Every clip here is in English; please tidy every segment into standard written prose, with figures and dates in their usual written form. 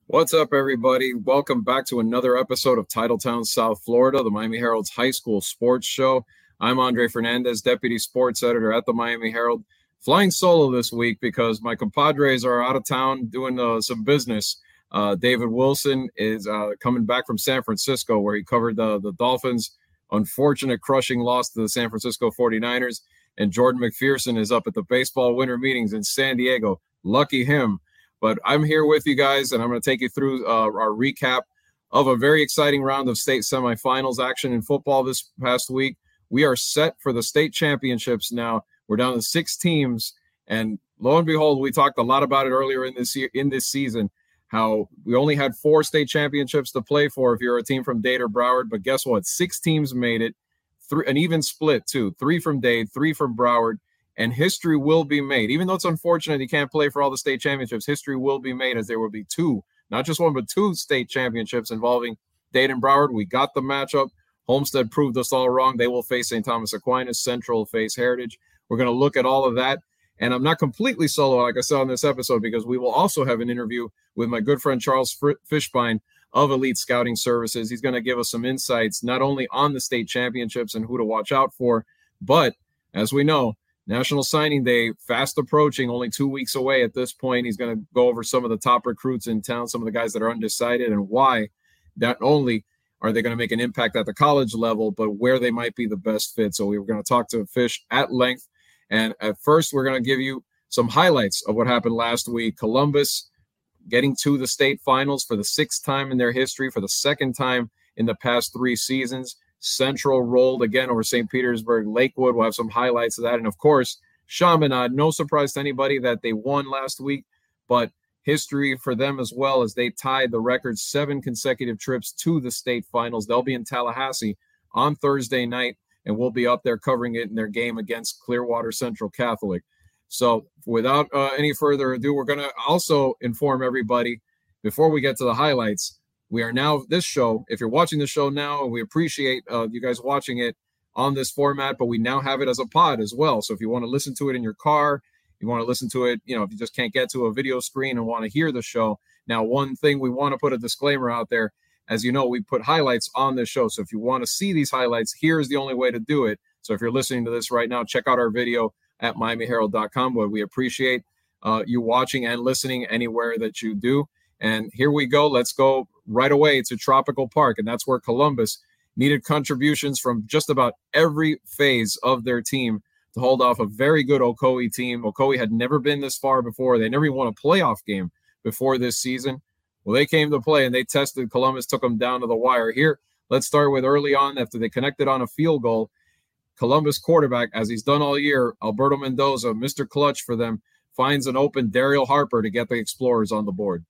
What's up, everybody? Welcome back to another episode of Titletown, South Florida, the Miami Herald's high school sports show. I'm Andre Fernandez, Deputy Sports Editor at the Miami Herald, flying solo this week because my compadres are out of town doing some business. David Wilson is coming back from San Francisco, where he covered the Dolphins' unfortunate crushing loss to the San Francisco 49ers. And Jordan McPherson is up at the baseball winter meetings in San Diego. Lucky him. But I'm here with you guys, and I'm going to take you through our recap of a very exciting round of state semifinals action in football this past week. We are set for the state championships now. We're down to 6 teams, and lo and behold, we talked a lot about it earlier in this season, how we only had 4 state championships to play for if you're a team from Dade or Broward. But guess what? 6 teams made it, an even split too. 3 from Dade, 3 from Broward. And history will be made. Even though it's unfortunate you can't play for all the state championships, history will be made, as there will be 2, not just 1, but 2 state championships involving Dade and Broward. We got the matchup. Homestead proved us all wrong. They will face St. Thomas Aquinas. Central will face Heritage. We're going to look at all of that. And I'm not completely solo, like I said on this episode, because we will also have an interview with my good friend Charles Fishbein of Elite Scouting Services. He's going to give us some insights, not only on the state championships and who to watch out for, but as we know, National Signing Day fast approaching, only 2 weeks away at this point. He's going to go over some of the top recruits in town, some of the guys that are undecided, and why not only are they going to make an impact at the college level, but where they might be the best fit. So we were going to talk to Fish at length. And at first, we're going to give you some highlights of what happened last week. Columbus getting to the state finals for the 6th time in their history, for the 2nd time in the past 3 seasons. Central rolled again over St. Petersburg. Lakewood, we'll have some highlights of that. And, of course, Chaminade, no surprise to anybody that they won last week, but history for them as well, as they tied the record 7 consecutive trips to the state finals. They'll be in Tallahassee on Thursday night, and we'll be up there covering it in their game against Clearwater Central Catholic. So without any further ado, we're going to also inform everybody before we get to the highlights. We are now, this show, if you're watching the show now, and we appreciate you guys watching it on this format, but we now have it as a pod as well. So if you want to listen to it in your car, you want to listen to it, if you just can't get to a video screen and want to hear the show. Now, one thing we want to put a disclaimer out there, as you know, we put highlights on this show. So if you want to see these highlights, here's the only way to do it. So if you're listening to this right now, check out our video at miamiherald.com, where we appreciate you watching and listening anywhere that you do. And here we go. Let's go right away to Tropical Park. And that's where Columbus needed contributions from just about every phase of their team to hold off a very good Ocoee team. Ocoee had never been this far before. They never even won a playoff game before this season. Well, they came to play and they tested Columbus, took them down to the wire. Here, let's start with early on after they connected on a field goal. Columbus quarterback, as he's done all year, Alberto Mendoza, Mr. Clutch for them, finds an open Daryl Harper to get the Explorers on the board.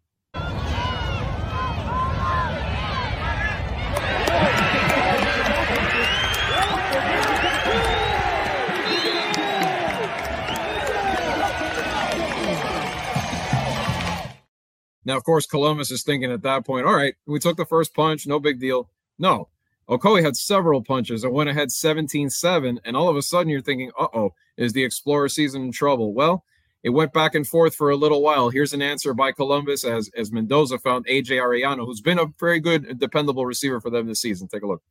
Now, of course, Columbus is thinking at that point, all right, we took the first punch, no big deal. No, Ocoee had several punches and went ahead 17-7, and all of a sudden you're thinking, uh-oh, is the Explorer season in trouble? Well, it went back and forth for a little while. Here's an answer by Columbus as Mendoza found A.J. Arellano, who's been a very good, dependable receiver for them this season. Take a look.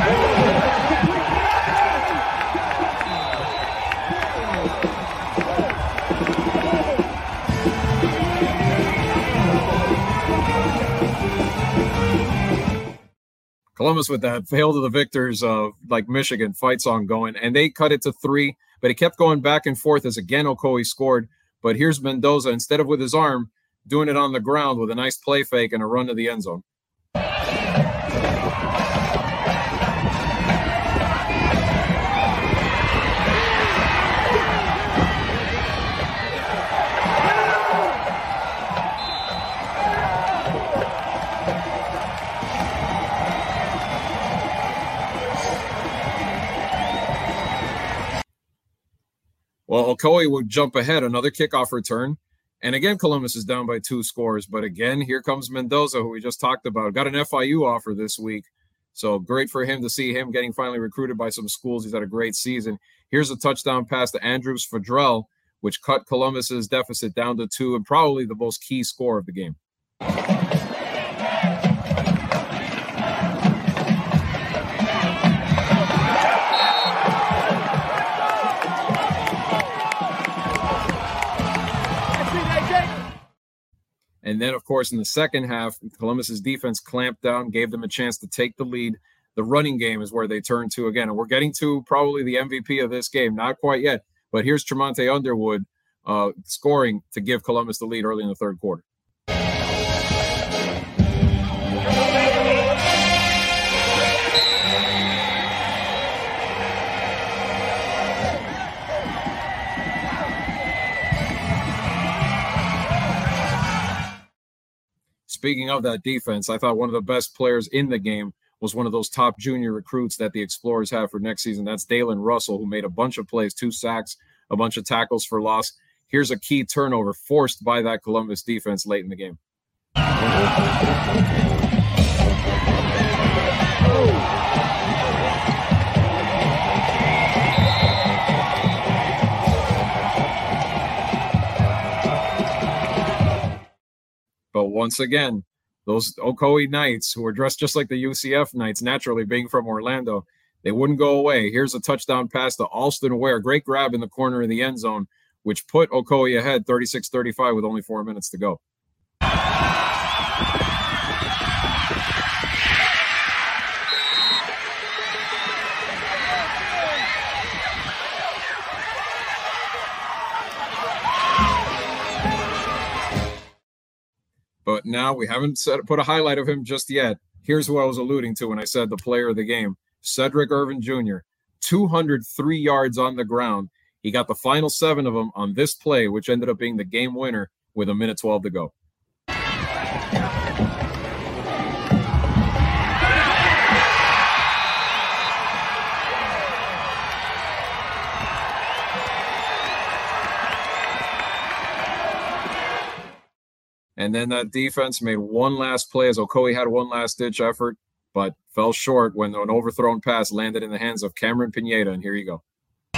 Columbus with that Hail to the Victors, like Michigan fight song going, and they cut it to 3, but it kept going back and forth as again Ocoee scored. But here's Mendoza, instead of with his arm, doing it on the ground with a nice play fake and a run to the end zone. Well, Ocoee would jump ahead, another kickoff return. And again, Columbus is down by 2 scores. But again, here comes Mendoza, who we just talked about. Got an FIU offer this week. So great for him to see him getting finally recruited by some schools. He's had a great season. Here's a touchdown pass to Andrews Fadrell, which cut Columbus's deficit down to 2 and probably the most key score of the game. then, of course, in the second half, Columbus's defense clamped down, gave them a chance to take the lead. The running game is where they turn to again. And we're getting to probably the MVP of this game. Not quite yet, but here's Tremonte Underwood scoring to give Columbus the lead early in the third quarter. Speaking of that defense, I thought one of the best players in the game was one of those top junior recruits that the Explorers have for next season. That's Dalen Russell, who made a bunch of plays, 2 sacks, a bunch of tackles for loss. Here's a key turnover forced by that Columbus defense late in the game. But once again, those Ocoee Knights, who are dressed just like the UCF Knights, naturally being from Orlando, they wouldn't go away. Here's a touchdown pass to Alston Ware. Great grab in the corner of the end zone, which put Ocoee ahead 36-35 with only 4 minutes to go. But now we haven't put a highlight of him just yet. Here's who I was alluding to when I said the player of the game. Cedric Irvin Jr., 203 yards on the ground. He got the final 7 of them on this play, which ended up being the game winner with 1:12 to go. And then that defense made one last play as Ocoee had one last-ditch effort, but fell short when an overthrown pass landed in the hands of Cameron Pineda, and here you go.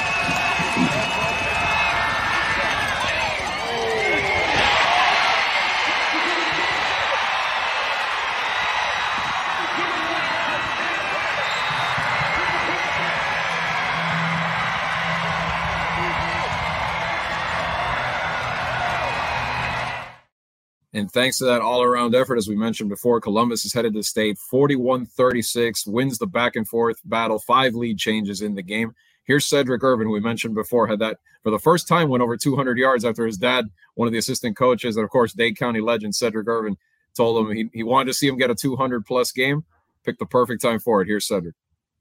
And thanks to that all-around effort, as we mentioned before, Columbus is headed to state 41-36, wins the back-and-forth battle, 5 lead changes in the game. Here's Cedric Irvin, who we mentioned before, had that for the first time, went over 200 yards after his dad, one of the assistant coaches, and of course, Dade County legend Cedric Irvin, told him he wanted to see him get a 200-plus game. Picked the perfect time for it. Here's Cedric.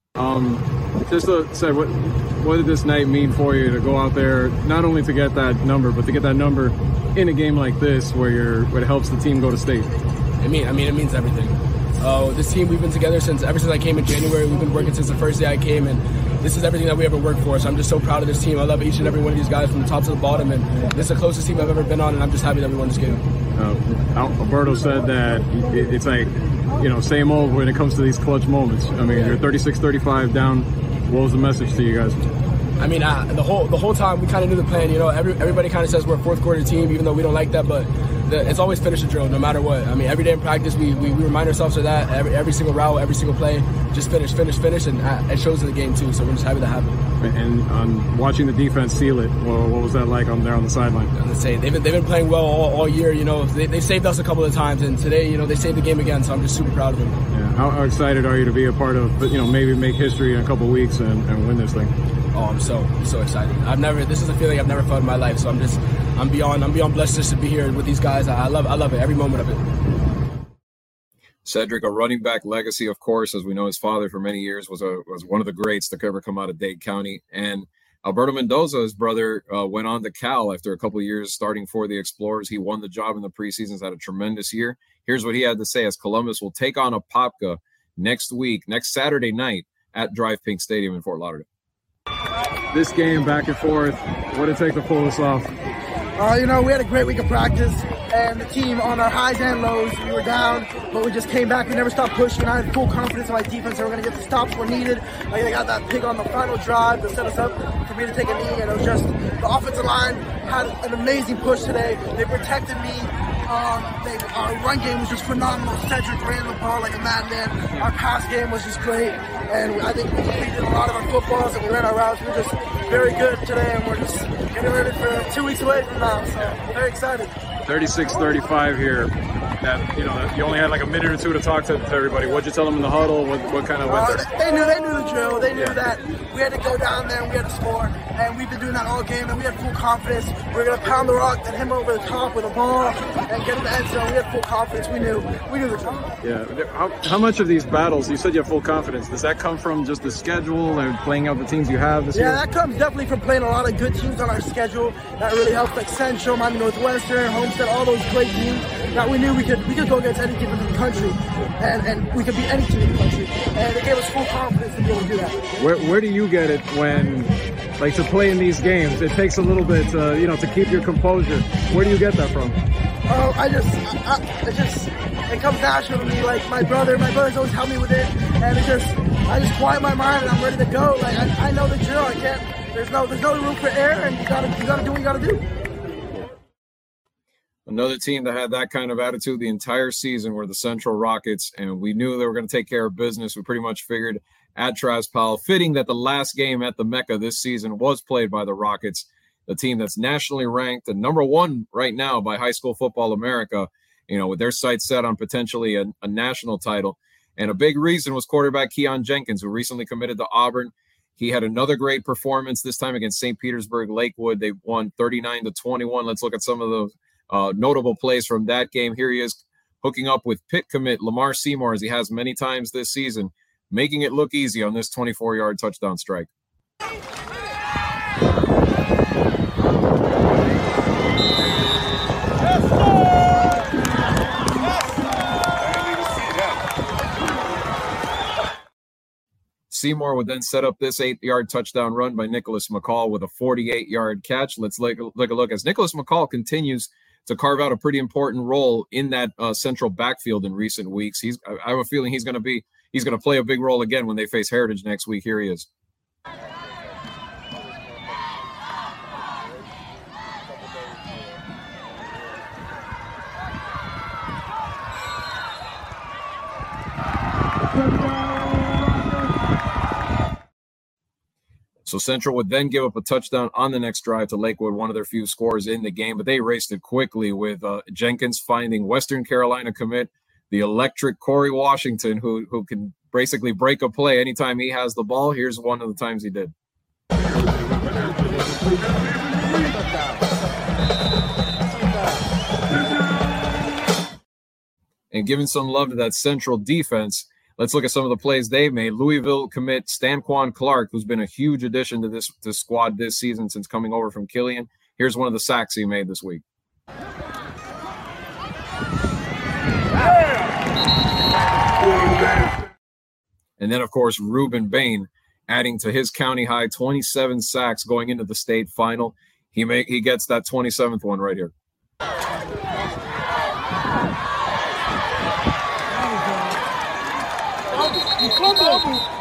Just to say, what did this night mean for you to go out there, not only to get that number, but to get that number in a game like this where it helps the team go to state? It means everything. This team, we've been together ever since I came in January. We've been working since the first day I came, and this is everything that we ever worked for. So I'm just so proud of this team. I love each and every one of these guys from the top to the bottom, and this is the closest team I've ever been on, and I'm just happy that we won this game. Alberto said that it's like, same old when it comes to these clutch moments. I mean, you're 36-35 down. What was the message to you guys? I mean, the whole time we kind of knew the plan. Everybody kind of says we're a fourth quarter team, even though we don't like that. But it's always finish the drill, no matter what. I mean, every day in practice, we remind ourselves of that. Every single route, every single play, just finish, and it shows in the game too. So we're just happy that happened. And watching the defense seal it, what was that like on the sideline? I'm gonna say they've been playing well all year. They saved us a couple of times, and today, they saved the game again. So I'm just super proud of them. Yeah. How excited are you to be a part of, maybe make history in a couple of weeks and win this thing? Oh, I'm so excited. This is a feeling I've never felt in my life. So I'm beyond blessed just to be here with these guys. I love it, every moment of it. Cedric, a running back legacy, of course, as we know, his father for many years was one of the greats to ever come out of Dade County. And Alberto Mendoza, his brother, went on to Cal after a couple of years starting for the Explorers. He won the job in the preseasons, had a tremendous year. Here's what he had to say as Columbus will take on Apopka next Saturday night at Drive Pink Stadium in Fort Lauderdale. This game back and forth, what did it take to pull this off? We had a great week of practice, and the team on our highs and lows, we were down, but we just came back. We never stopped pushing. I had full confidence in my defense that we're going to get the stops where needed. They got that pick on the final drive to set us up for me to take a knee, and it was just the offensive line had an amazing push today. They protected me. Our run game was just phenomenal. Cedric ran the ball like a madman. Our pass game was just great, and I think we completed a lot of our footballs and we ran our routes. We were just very good today, and we're just getting ready for 2 weeks away from now, so very excited. 36-35 here. that you only had like a minute or two to talk to everybody. What'd you tell them in the huddle? What kind of went there? They knew the drill. They knew that we had to go down there and we had to score, and we've been doing that all game, and we had full confidence. We were gonna pound the rock, then him over the top with a ball, and get in the end zone. We had full confidence. We knew the drill. Yeah. How much of these battles, you said you have full confidence, does that come from just the schedule and playing out the teams you have this year? Yeah, that comes definitely from playing a lot of good teams on our schedule. That really helps, like Central, Miami Northwestern, Homestead, all those great teams that we knew we could go against any team in the country, and we could beat any team in the country. And it gave us full confidence to be able to do that. Where do you get it when, like, to play in these games? It takes a little bit, to keep your composure. Where do you get that from? It comes natural to me. Like my brothers always help me with it, and I just quiet my mind and I'm ready to go. Like I know the drill. There's no room for error, and you gotta do what you gotta do. Another team that had that kind of attitude the entire season were the Central Rockets, and we knew they were going to take care of business. We pretty much figured at Traz Powell, fitting that the last game at the Mecca this season was played by the Rockets, the team that's nationally ranked and number one right now by High School Football America, with their sights set on potentially a national title. And a big reason was quarterback Keon Jenkins, who recently committed to Auburn. He had another great performance, this time against St. Petersburg Lakewood. They won 39-21. Let's look at some of those notable plays from that game. Here he is hooking up with Pitt commit Lamar Seymour, as he has many times this season, making it look easy on this 24-yard touchdown strike. Seymour would then set up this 8-yard touchdown run by Nicholas McCall with a 48-yard catch. Let's take a look as Nicholas McCall continues to carve out a pretty important role in that central backfield in recent weeks. I have a feeling he's going to play a big role again when they face Heritage next week. Here he is. So Central would then give up a touchdown on the next drive to Lakewood, one of their few scores in the game, but they erased it quickly with Jenkins finding Western Carolina commit, the electric Corey Washington, who can basically break a play anytime he has the ball. Here's one of the times he did. And giving some love to that Central defense, let's look at some of the plays they made. Louisville commit Stanquan Clark, who's been a huge addition to this squad this season since coming over from Killian. Here's one of the sacks he made this week. And then, of course, Ruben Bain adding to his county high 27 sacks going into the state final. He gets that 27th one right here. He fumbled.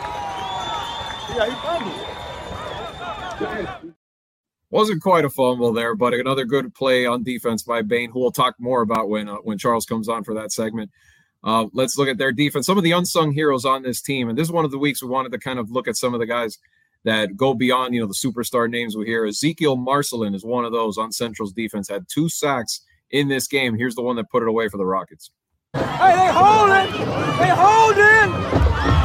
Wasn't quite a fumble there, but another good play on defense by Bain, who we'll talk more about when Charles comes on for that segment. Let's look at their defense. Some of the unsung heroes on this team, and this is one of the weeks we wanted to kind of look at some of the guys that go beyond, the superstar names we hear. Ezekiel Marcelin is one of those on Central's defense, had 2 sacks in this game. Here's the one that put it away for the Rockets. Hey, they holding! They holding!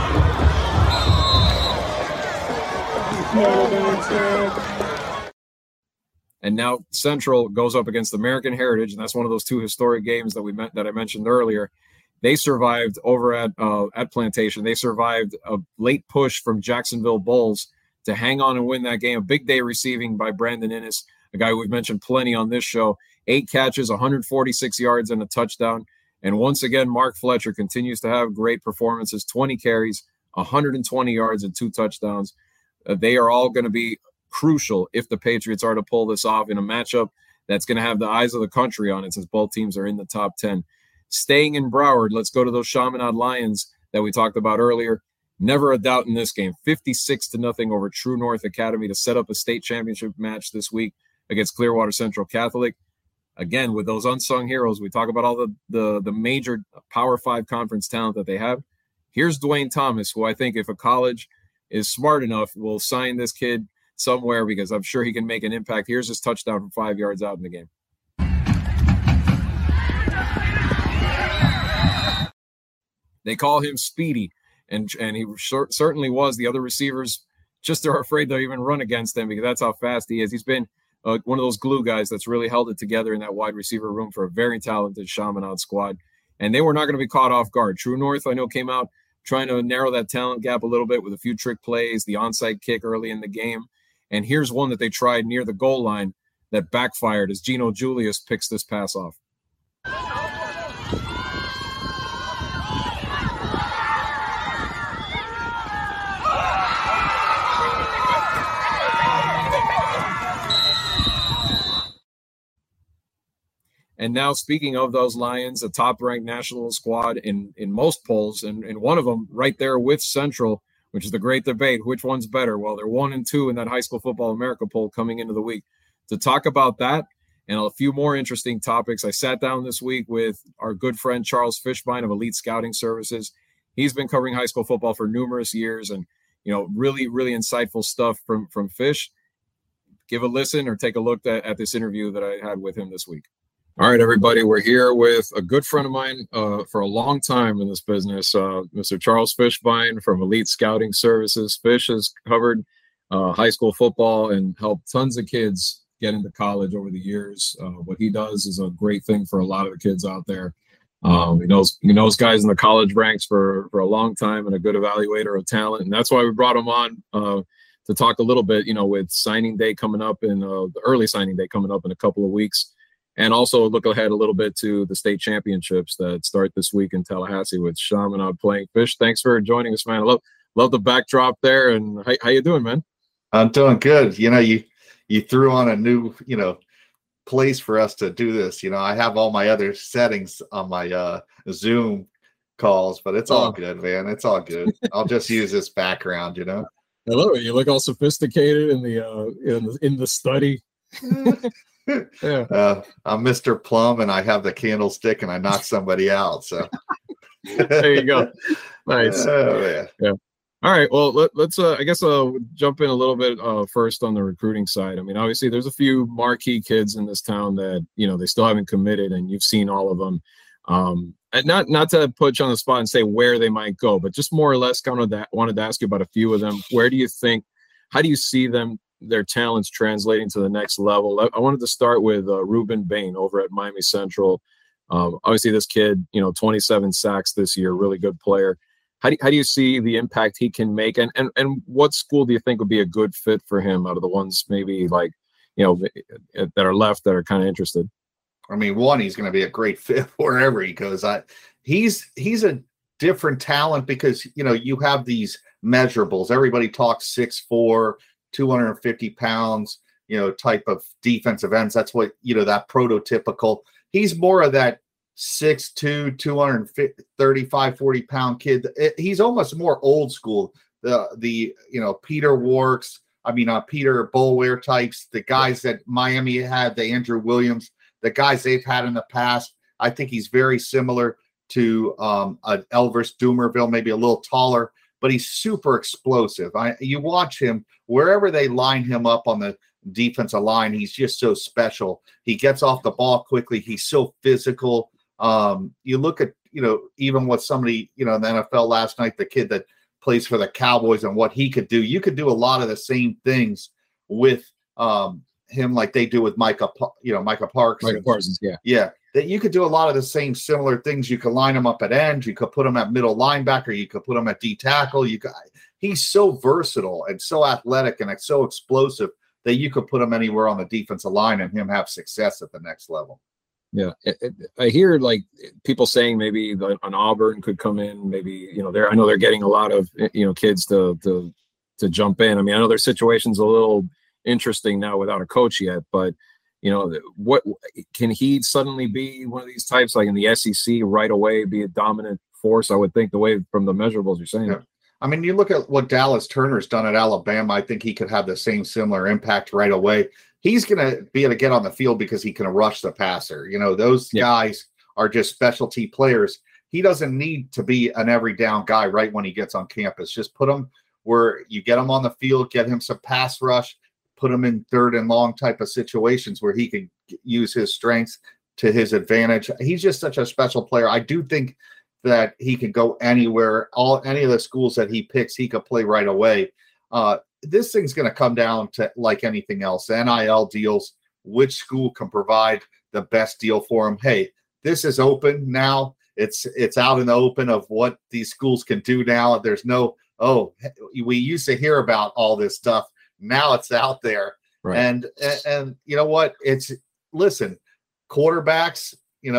And now Central goes up against American Heritage, and that's one of those 2 historic games that I mentioned earlier. They survived over at Plantation. They survived a late push from Jacksonville Bulls to hang on and win that game. A big day receiving by Brandon Innes, a guy we've mentioned plenty on this show. 8 catches, 146 yards, and a touchdown. And once again, Mark Fletcher continues to have great performances, 20 carries, 120 yards, and 2 touchdowns. They are all going to be crucial if the Patriots are to pull this off in a matchup that's going to have the eyes of the country on it, since both teams are in the top 10. Staying in Broward, let's go to those Chaminade Lions that we talked about earlier. Never a doubt in this game, 56-0 over True North Academy to set up a state championship match this week against Clearwater Central Catholic. Again, with those unsung heroes, we talk about all the major Power 5 conference talent that they have. Here's Dwayne Thomas, who I think if a college is smart enough, will sign this kid somewhere because I'm sure he can make an impact. Here's his touchdown from 5 yards out in the game. They call him Speedy, and he certainly was. The other receivers just are afraid to even run against him because that's how fast he is. He's been one of those glue guys that's really held it together in that wide receiver room for a very talented Chaminade squad. And they were not going to be caught off guard. True North, I know, came out trying to narrow that talent gap a little bit with a few trick plays, the onside kick early in the game. And here's one that they tried near the goal line that backfired as Gino Julius picks this pass off. And now, speaking of those Lions, a top-ranked national squad in most polls, and one of them right there with Central, which is the great debate, which one's better? Well, they're 1 and 2 in that High School Football America poll coming into the week. To talk about that and a few more interesting topics, I sat down this week with our good friend Charles Fishbein of Elite Scouting Services. He's been covering high school football for numerous years, and really, really insightful stuff from Fish. Give a listen or take a look at this interview that I had with him this week. All right, everybody, we're here with a good friend of mine for a long time in this business, Mr. Charles Fishbein from Elite Scouting Services. Fish has covered high school football and helped tons of kids get into college over the years. What he does is a great thing for a lot of the kids out there. He knows guys in the college ranks for a long time and a good evaluator of talent, and that's why we brought him on to talk a little bit, with signing day coming up in the early signing day coming up in a couple of weeks. And also look ahead a little bit to the state championships that start this week in Tallahassee with Chaminade playing. Fish, thanks for joining us, man. I love the backdrop there. And how you doing, man? I'm doing good. You threw on a new, place for us to do this. I have all my other settings on my Zoom calls, but it's all good, man. It's all good. I'll just use this background, Hello, you look all sophisticated in the study. Yeah. I'm Mr. Plum, and I have the candlestick, and I knock somebody out. So there you go. Nice. Yeah. All right. Well, let's. I guess I'll jump in a little bit first on the recruiting side. I mean, obviously, there's a few marquee kids in this town that they still haven't committed, and you've seen all of them. And not to put you on the spot and say where they might go, but just more or less kind of that. Wanted to ask you about a few of them. How do you see their talents translating to the next level? I wanted to start with Ruben Bain over at Miami Central. Obviously, this kid, 27 sacks this year, really good player. How do you see the impact he can make, and what school do you think would be a good fit for him out of the ones maybe that are left that are kind of interested? I mean, he's going to be a great fit wherever he goes. He's a different talent because you have these measurables. Everybody talks 6'4", 250 pounds, type of defensive ends. That's what, that prototypical. He's more of that 6'2", 235, 40 pound kid. He's almost more old school. The Peter Warks, Peter Boulware types, the guys that Miami had, the Andrew Williams, the guys they've had in the past. I think he's very similar to Elvis Dumerville, maybe a little taller, but he's super explosive. You watch him wherever they line him up on the defensive line. He's just so special. He gets off the ball quickly. He's so physical. You look at, even what somebody, in the NFL last night, the kid that plays for the Cowboys and what he could do. You could do a lot of the same things with him like they do with Micah Parks. Micah Parsons, yeah. Yeah. That you could do a lot of the same similar things. You could line him up at end. You could put him at middle linebacker. You could put him at D tackle. He's so versatile and so athletic and so explosive that you could put him anywhere on the defensive line and him have success at the next level. Yeah, I hear like people saying maybe an Auburn could come in. Maybe I know they're getting a lot of kids to jump in. I mean, I know their situation's a little interesting now without a coach yet, but. What can he suddenly be one of these types like in the SEC right away, be a dominant force? I would think the way from the measurables you're saying. Yeah. I mean, you look at what Dallas Turner's done at Alabama. I think he could have the similar impact right away. He's going to be able to get on the field because he can rush the passer. Those guys are just specialty players. He doesn't need to be an every down guy right when he gets on campus. Just put him where you get him on the field, get him some pass rush, put him in third and long type of situations where he can use his strengths to his advantage. He's just such a special player. I do think that he can go anywhere. Any of the schools that he picks, he could play right away. This thing's going to come down to like anything else. The NIL deals, which school can provide the best deal for him. Hey, this is open now. It's out in the open of what these schools can do now. There's no, we used to hear about all this stuff. Now it's out there. Right. And you know what? Listen, quarterbacks,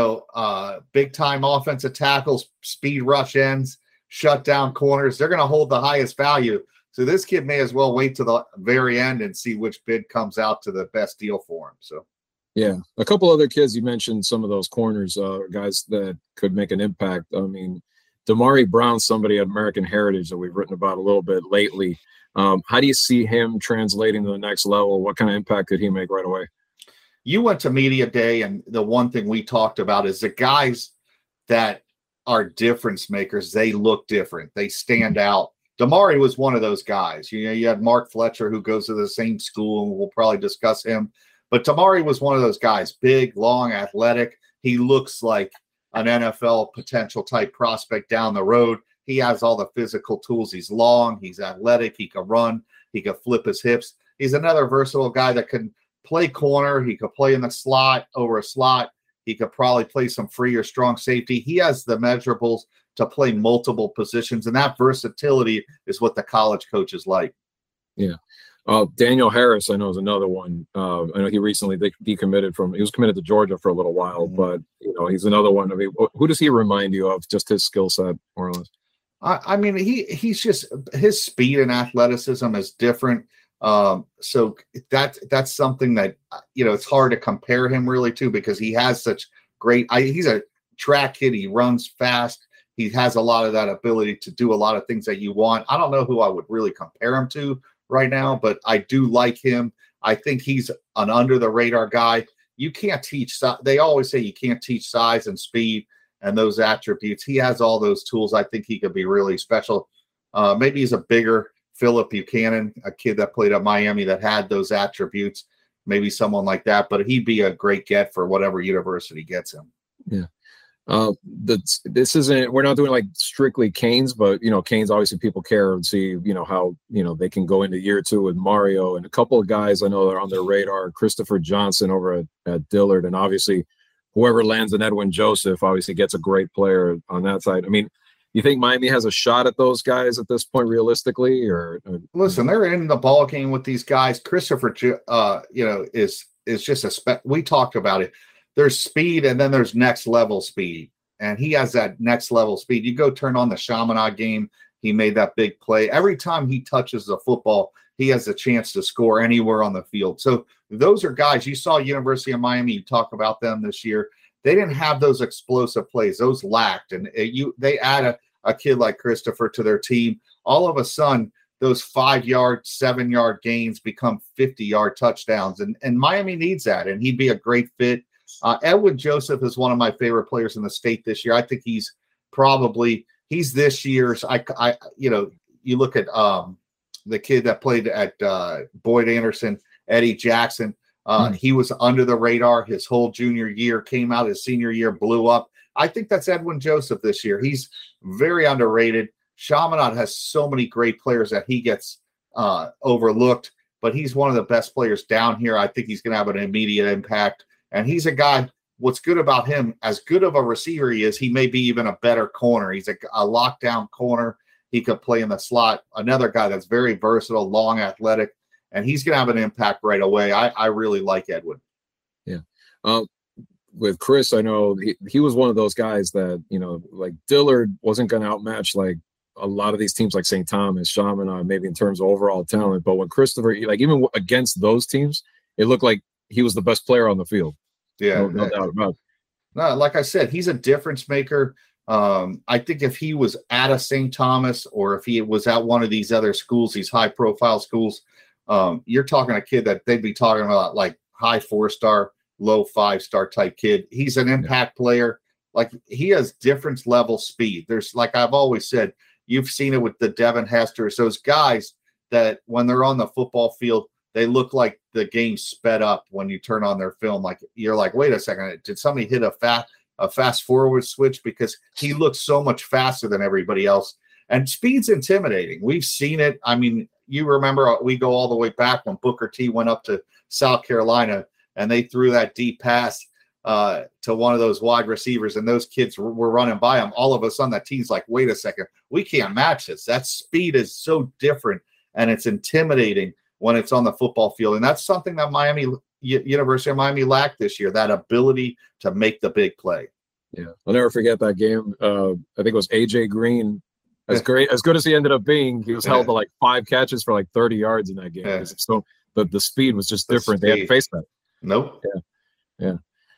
big time offensive tackles, speed rush ends, shut down corners. They're going to hold the highest value. So this kid may as well wait to the very end and see which bid comes out to the best deal for him. So, yeah, a couple other kids you mentioned, some of those corners, guys that could make an impact. I mean, Damari Brown, somebody at American Heritage that we've written about a little bit lately. How do you see him translating to the next level? What kind of impact could he make right away? You went to media day, and the one thing we talked about is the guys that are difference makers. They look different. They stand out. Damari was one of those guys. You had Mark Fletcher, who goes to the same school, and we'll probably discuss him. But Damari was one of those guys, big, long, athletic. He looks like an NFL potential type prospect down the road. He has all the physical tools. He's long. He's athletic. He can run. He can flip his hips. He's another versatile guy that can play corner. He could play in the slot, over a slot. He could probably play some free or strong safety. He has the measurables to play multiple positions, and that versatility is what the college coaches like. Yeah. Daniel Harris, I know, is another one. I know he recently decommitted he was committed to Georgia for a little while, but he's another one. I mean, who does he remind you of? Just his skill set, more or less. I mean, he's just, his speed and athleticism is different. So that's something that, it's hard to compare him really to, because he has such he's a track kid. He runs fast. He has a lot of that ability to do a lot of things that you want. I don't know who I would really compare him to right now, but I do like him. I think he's an under the radar guy. You can't teach. They always say you can't teach size and speed and those attributes. He has all those tools. I think he could be really special. Maybe he's a bigger Phillip Buchanan, a kid that played at Miami that had those attributes. Maybe someone like that, but he'd be a great get for whatever university gets him. Yeah. This isn't, we're not doing like strictly Canes, but Canes, obviously people care and see, how, they can go into year two with Mario and a couple of guys I know that are on their radar, Christopher Johnson over at Dillard. And obviously whoever lands in Edwin Joseph obviously gets a great player on that side. I mean, you think Miami has a shot at those guys at this point, realistically, or? Listen, they're in the ball game with these guys. Christopher, is just we talked about it. There's speed, and then there's next level speed, and he has that next level speed. You go turn on the Chaminade game. He made that big play. Every time he touches the football, he has a chance to score anywhere on the field. So those are guys you saw University of Miami. You talk about them this year. They didn't have those explosive plays. Those lacked, and they add a kid like Christopher to their team. All of a sudden, those 5-yard, 7-yard gains become 50-yard touchdowns, and Miami needs that, and he'd be a great fit. Edwin Joseph is one of my favorite players in the state this year. I think he's this year's. You look at the kid that played at Boyd Anderson, Eddie Jackson. He was under the radar his whole junior year, came out his senior year, blew up. I think that's Edwin Joseph this year. He's very underrated. Chaminade has so many great players that he gets overlooked, but he's one of the best players down here. I think he's going to have an immediate impact. And he's a guy, what's good about him, as good of a receiver he is, he may be even a better corner. He's a lockdown corner. He could play in the slot. Another guy that's very versatile, long, athletic, and he's going to have an impact right away. I really like Edwin. Yeah. With Chris, I know he was one of those guys that, like Dillard wasn't going to outmatch like a lot of these teams like St. Thomas, Chaminade, maybe in terms of overall talent. But when Christopher, like even against those teams, it looked like he was the best player on the field. Yeah, no doubt about it. No, like I said, he's a difference maker. I think if he was at a St. Thomas or if he was at one of these other schools, these high-profile schools, you're talking a kid that they'd be talking about like high 4-star, low 5-star type kid. He's an impact player. Like he has difference level speed. There's, like I've always said, you've seen it with the Devin Hesters, those guys that when they're on the football field, they look like the game sped up when you turn on their film. Like you're like, wait a second, did somebody hit a a fast forward switch because he looks so much faster than everybody else. And speed's intimidating. We've seen it. I mean, you remember we go all the way back when Booker T went up to South Carolina and they threw that deep pass to one of those wide receivers, and those kids were running by him. All of a sudden, that team's like, wait a second, we can't match this. That speed is so different, and it's intimidating when it's on the football field. And that's something that University of Miami lacked this year, that ability to make the big play. Yeah, I'll never forget that game. I think it was AJ Green. As good as he ended up being, he was held to like 5 catches for like 30 yards in that game. Yeah. So the speed was just different. They had to face that. Nope. Yeah.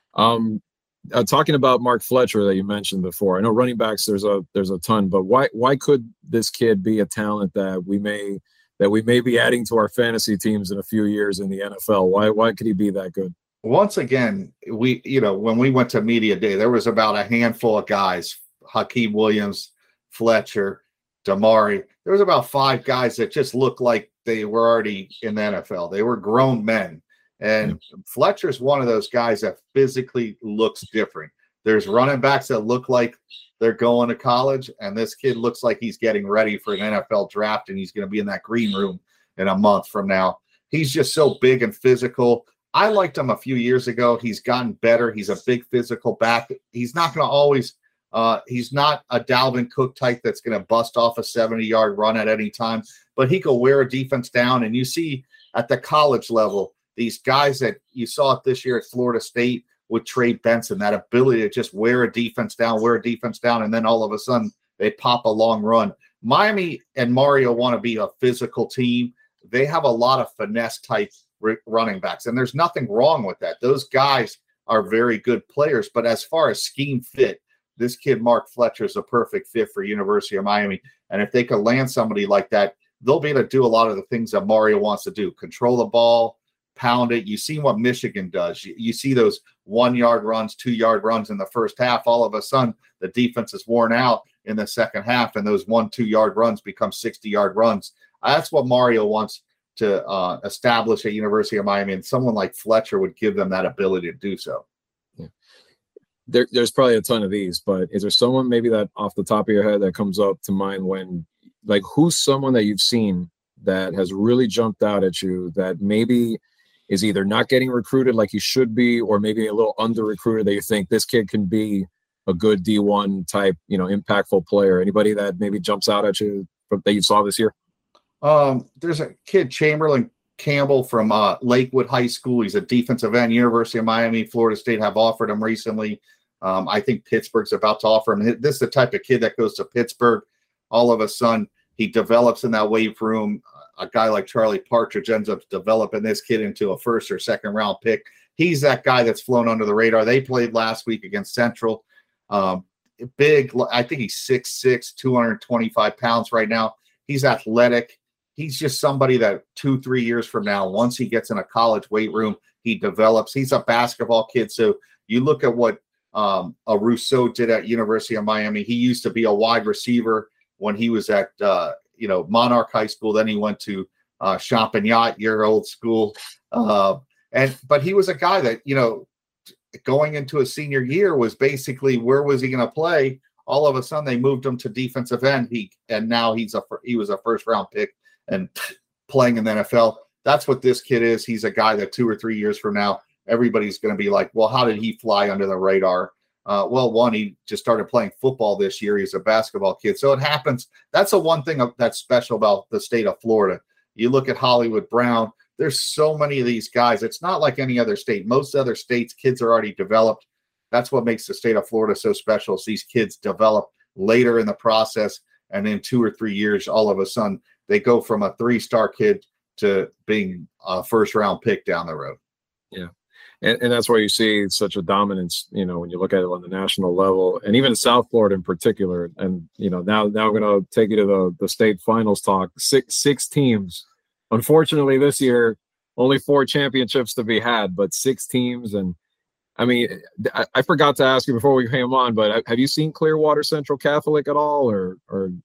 Talking about Mark Fletcher that you mentioned before, I know running backs there's a ton, but why could this kid be a talent that we may be adding to our fantasy teams in a few years in the NFL? Why could he be that good? Once again, when we went to media day, there was about a handful of guys: Hakeem Williams, Fletcher, Damari. There was about 5 guys that just looked like they were already in the NFL. They were grown men. And Fletcher's one of those guys that physically looks different. There's running backs that look like they're going to college, and this kid looks like he's getting ready for an NFL draft, and he's going to be in that green room in a month from now. He's just so big and physical. I liked him a few years ago. He's gotten better. He's a big physical back. He's not going to always he's not a Dalvin Cook type that's going to bust off a 70-yard run at any time, but he could wear a defense down. And you see at the college level, these guys that you saw it this year at Florida State with Trey Benson, that ability to just wear a defense down, and then all of a sudden they pop a long run. Miami and Mario want to be a physical team. They have a lot of finesse type running backs, and there's nothing wrong with that. Those guys are very good players, but as far as scheme fit, this kid, Mark Fletcher, is a perfect fit for University of Miami. And if they could land somebody like that, they'll be able to do a lot of the things that Mario wants to do. Control the ball, pound it. You see what Michigan does. You see those 1-yard runs, 2-yard runs in the first half. All of a sudden, the defense is worn out in the second half, and those 1-2-yard runs become 60-yard runs. That's what Mario wants to establish at University of Miami, and someone like Fletcher would give them that ability to do so. There's probably a ton of these, but is there someone maybe that off the top of your head that comes up to mind when, like, who's someone that you've seen that has really jumped out at you that maybe is either not getting recruited like he should be, or maybe a little under recruited that you think this kid can be a good D1 type, impactful player? Anybody that maybe jumps out at you that you saw this year? There's a kid, Chamberlain Campbell from Lakewood High School. He's a defensive end. University of Miami, Florida State have offered him recently. I think Pittsburgh's about to offer him. This is the type of kid that goes to Pittsburgh. All of a sudden, he develops in that weight room. A guy like Charlie Partridge ends up developing this kid into a first or second round pick. He's that guy that's flown under the radar. They played last week against Central. Big, I think he's 6'6", 225 pounds right now. He's athletic. He's just somebody that 2-3 years from now, once he gets in a college weight room, he develops. He's a basketball kid. So you look at what a Rousseau did at University of Miami. He used to be a wide receiver when he was at Monarch High School. Then he went to Champagnat, your old school. But he was a guy that, going into his senior year was basically, where was he going to play? All of a sudden they moved him to defensive end. Now he was a first round pick and playing in the NFL. That's what this kid is. He's a guy that 2 or 3 years from now, everybody's going to be like, well, how did he fly under the radar? One, he just started playing football this year. He's a basketball kid. So it happens. That's the one thing that's special about the state of Florida. You look at Hollywood Brown, there's so many of these guys. It's not like any other state. Most other states, kids are already developed. That's what makes the state of Florida so special, is these kids develop later in the process, and in 2 or 3 years, all of a sudden, they go from a 3-star kid to being a first-round pick down the road. Yeah. And that's why you see such a dominance, when you look at it on the national level, and even South Florida in particular. And, now I'm going to take you to the state finals talk. Six teams. Unfortunately, this year, only 4 championships to be had, but 6 teams. And, I mean, I forgot to ask you before we came on, but have you seen Clearwater Central Catholic at all? Or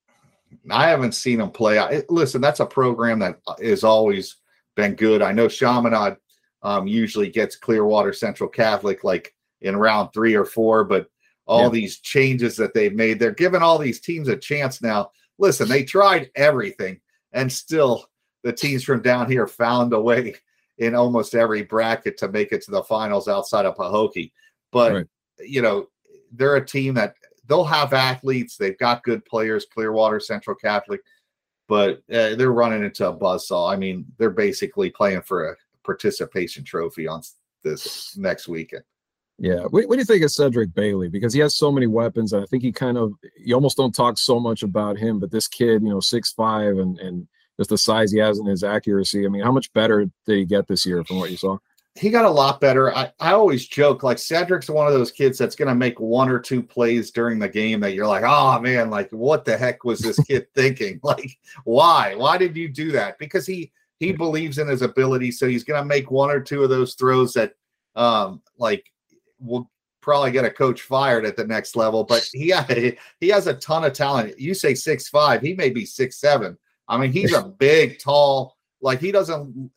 I haven't seen them play. Listen, that's a program that has always been good. I know Chaminade usually gets Clearwater Central Catholic like in round 3 or 4, but all these changes that they've made. They're giving all these teams a chance now. Listen, they tried everything, and still the teams from down here found a way in almost every bracket to make it to the finals outside of Pahokee. But, they're a team that they'll have athletes. They've got good players, Clearwater, Central Catholic, but they're running into a buzzsaw. I mean, they're basically playing for a participation trophy on this next weekend. Yeah. What do you think of Cedric Bailey? Because he has so many weapons, and I think you almost don't talk so much about him, but this kid, 6'5", and just the size he has and his accuracy. I mean, how much better did he get this year from what you saw? He got a lot better. I always joke, like, Cedric's one of those kids that's going to make one or two plays during the game that you're like, oh, man, like, what the heck was this kid thinking? Like, why? Why did you do that? Because he believes in his ability, so he's going to make one or two of those throws that, will probably get a coach fired at the next level. But he has a ton of talent. You say 6'5", he may be 6'7". I mean, he's a big, tall, like, it doesn't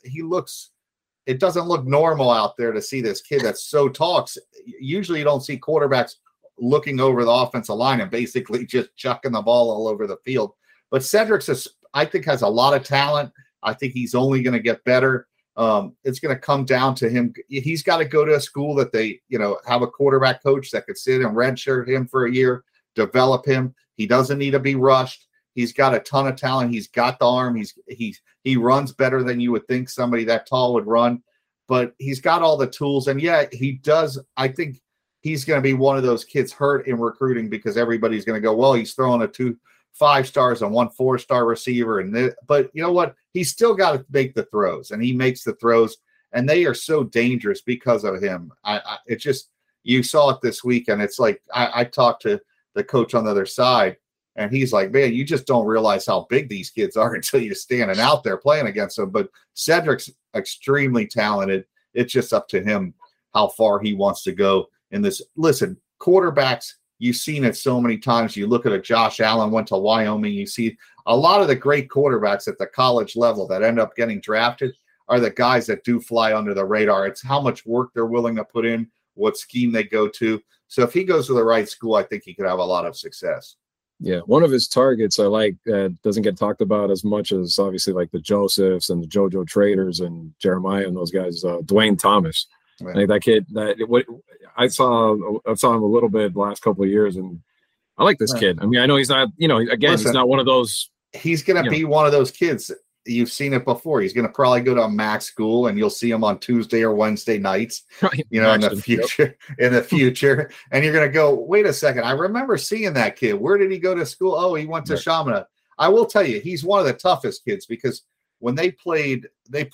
look normal out there to see this kid that's so tall. Usually you don't see quarterbacks looking over the offensive line and basically just chucking the ball all over the field. But Cedric's, I think, has a lot of talent. I think he's only going to get better. It's going to come down to him. He's got to go to a school that they, have a quarterback coach that could sit and redshirt him for a year, develop him. He doesn't need to be rushed. He's got a ton of talent. He's got the arm. He runs better than you would think somebody that tall would run, but he's got all the tools. And he does. I think he's going to be one of those kids hurt in recruiting because everybody's going to go, well, he's throwing 2 5-stars and 1 4-star receiver. But you know what? He's still got to make the throws, and he makes the throws, and they are so dangerous because of him. You saw it this weekend. It's like, I talked to the coach on the other side, and he's like, man, you just don't realize how big these kids are until you're standing out there playing against them. But Cedric's extremely talented. It's just up to him how far he wants to go in this. Listen, quarterbacks, you've seen it so many times. You look at a Josh Allen, went to Wyoming. You see a lot of the great quarterbacks at the college level that end up getting drafted are the guys that do fly under the radar. It's how much work they're willing to put in, what scheme they go to. So if he goes to the right school, I think he could have a lot of success. Yeah, one of his targets I like doesn't get talked about as much as obviously like the Josephs and the JoJo Traders and Jeremiah and those guys. Dwayne Thomas, I think that kid. I saw him a little bit the last couple of years, and I like this kid. I mean, I know he's not. He's not one of those. He's going to be one of those kids. You've seen it before. He's going to probably go to a MAC school, and you'll see him on Tuesday or Wednesday nights, right. In the future. And you're going to go, wait a second. I remember seeing that kid. Where did he go to school? Oh, he went to Chaminade. I will tell you, he's one of the toughest kids because when they played,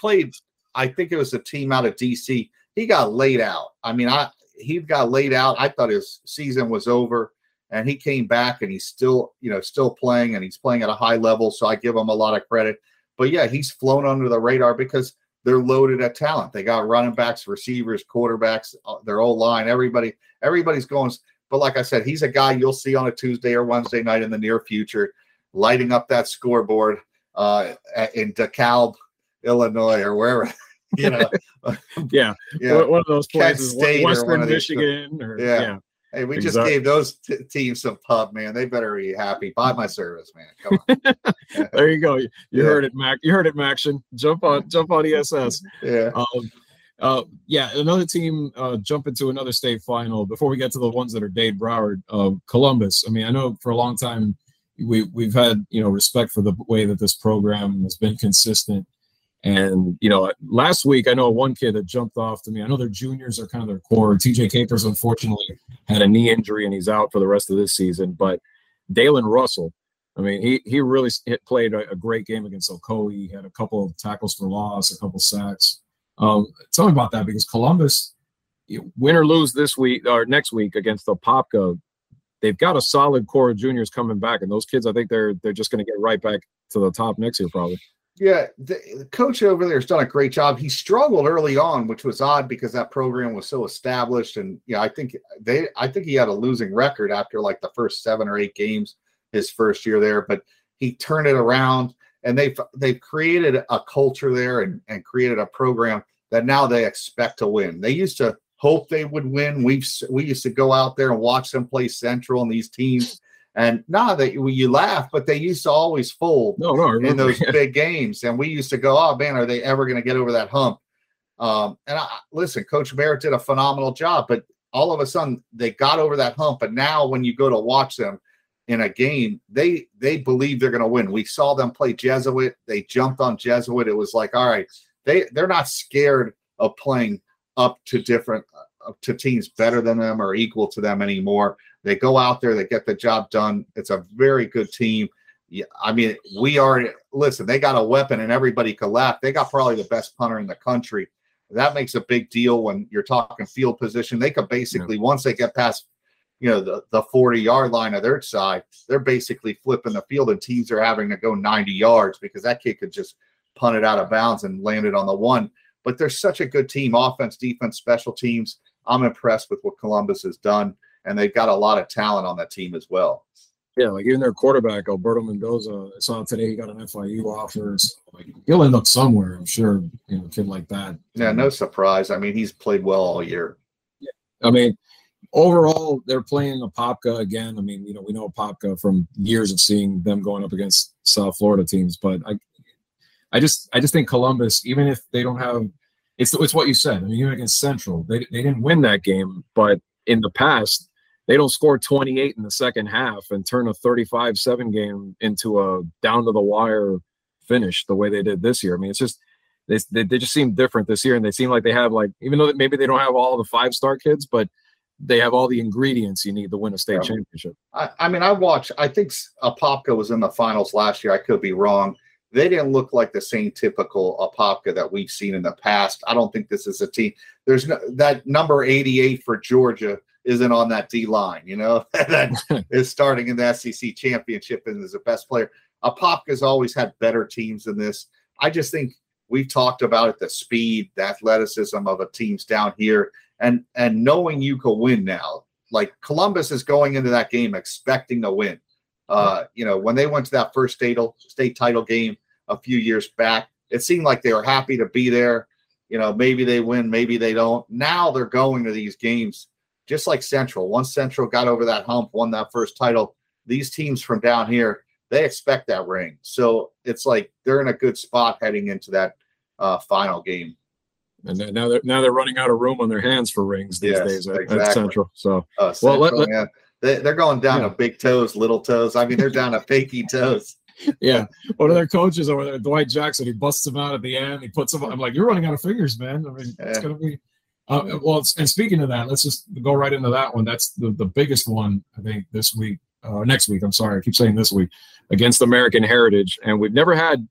I think it was a team out of DC. He got laid out. I mean, he got laid out. I thought his season was over. And he came back, and he's still playing, and he's playing at a high level. So I give him a lot of credit. But yeah, he's flown under the radar because they're loaded at talent. They got running backs, receivers, quarterbacks, their whole line. Everybody's going. But like I said, he's a guy you'll see on a Tuesday or Wednesday night in the near future, lighting up that scoreboard in DeKalb, Illinois, or wherever. Yeah. One of those places, Western Michigan, or Hey, we just gave those teams some pub, man. They better be happy. Buy my service, man. Come on. There you go. You heard it, Mac. You heard it, Maction. Jump on ESS. Another team jump into another state final before we get to the ones that are Dade Broward. Columbus. I mean, I know for a long time we've had respect for the way that this program has been consistent. And, last week, I know one kid that jumped off to me. I know their juniors are kind of their core. TJ Capers, unfortunately, had a knee injury, and he's out for the rest of this season. But Dalen Russell, I mean, he really played a great game against Ocoee. He had a couple of tackles for loss, a couple sacks. Tell me about that, because Columbus, win or lose this week or next week against Apopka, they've got a solid core of juniors coming back. And those kids, I think they're just going to get right back to the top next year probably. Yeah, the coach over there has done a great job. He struggled early on, which was odd because that program was so established. And I think he had a losing record after like the first 7 or 8 games his first year there. But he turned it around, and they've created a culture there and created a program that now they expect to win. They used to hope they would win. We used to go out there and watch them play Central and these teams. And not that you laugh, but they used to always fold in those big games. And we used to go, oh, man, are they ever going to get over that hump? Listen, Coach Merritt did a phenomenal job, but all of a sudden they got over that hump. And now when you go to watch them in a game, they believe they're going to win. We saw them play Jesuit. They jumped on Jesuit. It was like, all right, they're not scared of playing up to to teams better than them or equal to them anymore. They go out there, they get the job done. It's a very good team. Yeah, I mean, they got a weapon and everybody could laugh. They got probably the best punter in the country. That makes a big deal when you're talking field position. They could basically, once they get past, the 40-yard line of their side, they're basically flipping the field and teams are having to go 90 yards because that kid could just punt it out of bounds and land it on the one. But they're such a good team, offense, defense, special teams. I'm impressed with what Columbus has done, and they've got a lot of talent on that team as well. Yeah, like even their quarterback, Alberto Mendoza, I saw today he got an FIU offer. So he'll end up somewhere, I'm sure, a kid like that. Yeah, no surprise. I mean, he's played well all year. Yeah. I mean, overall, they're playing Apopka again. I mean, we know Apopka from years of seeing them going up against South Florida teams, but I just think Columbus, even if they don't have it's what you said. I mean, even against Central, they didn't win that game, but in the past, they don't score 28 in the second half and turn a 35-7 game into a down-to-the-wire finish the way they did this year. I mean, it's just they just seem different this year, and they seem like they have, even though maybe they don't have all the five-star kids, but they have all the ingredients you need to win a state championship. I think Apopka was in the finals last year. I could be wrong. They didn't look like the same typical Apopka that we've seen in the past. I don't think this is a team. There's that number 88 for Georgia isn't on that D line, that is starting in the SEC championship and is the best player. Apopka's always had better teams than this. I just think we've talked about it, the speed, the athleticism of the teams down here, and knowing you can win now. Like Columbus is going into that game expecting to win. When they went to that first state title game a few years back, it seemed like they were happy to be there. Maybe they win, maybe they don't. Now they're going to these games just like Central. Once Central got over that hump, won that first title, these teams from down here, they expect that ring. So it's like they're in a good spot heading into that final game. And now they're running out of room on their hands for rings these days at Central. So they're going down to big toes, little toes. I mean, they're down to pinky toes. Yeah. One of their coaches over there, Dwight Jackson, he busts them out at the end. He puts them. I'm like, you're running out of fingers, man. I mean, it's going to be. And speaking of that, let's just go right into that one. That's the biggest one, I think, this week, next week. I'm sorry, I keep saying this week, against American Heritage. And we've never had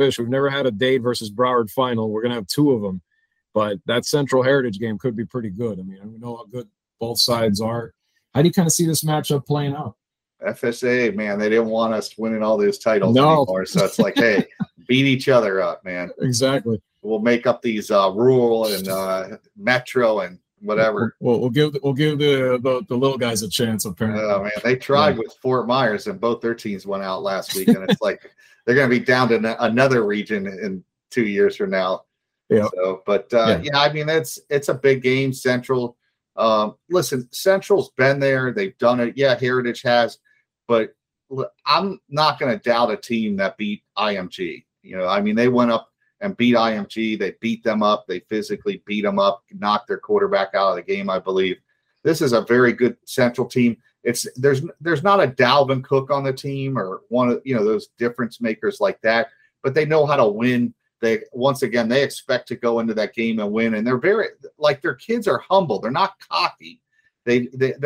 a Dade versus Broward final. We're going to have two of them. But that Central Heritage game could be pretty good. I mean, we know how good both sides are. How do you kind of see this matchup playing out? FSA, man, they didn't want us winning all those titles anymore. So it's like, hey, beat each other up, man. Exactly. We'll make up these rural and metro and whatever. We'll give the little guys a chance. Apparently, oh man, they tried with Fort Myers, and both their teams went out last week, and it's like they're going to be down to another region in 2 years from now. Yeah. So, but I mean, it's a big game. Central. Listen, Central's been there. They've done it. Yeah, Heritage has, but I'm not going to doubt a team that beat IMG. I mean, they went up and beat IMG. They beat them up. They physically beat them up, knocked their quarterback out of the game, I believe. This is a very good Central team. There's not a Dalvin Cook on the team or one of those difference makers like that, but they know how to win. They expect to go into that game and win, and they're very their kids are humble. They're not cocky. They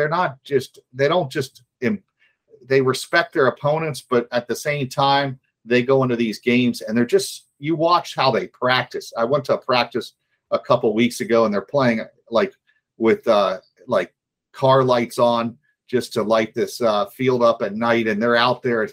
respect their opponents, but at the same time they go into these games and they're just. You watch how they practice. I went to a practice a couple weeks ago, and they're playing with car lights on just to light this field up at night, and they're out there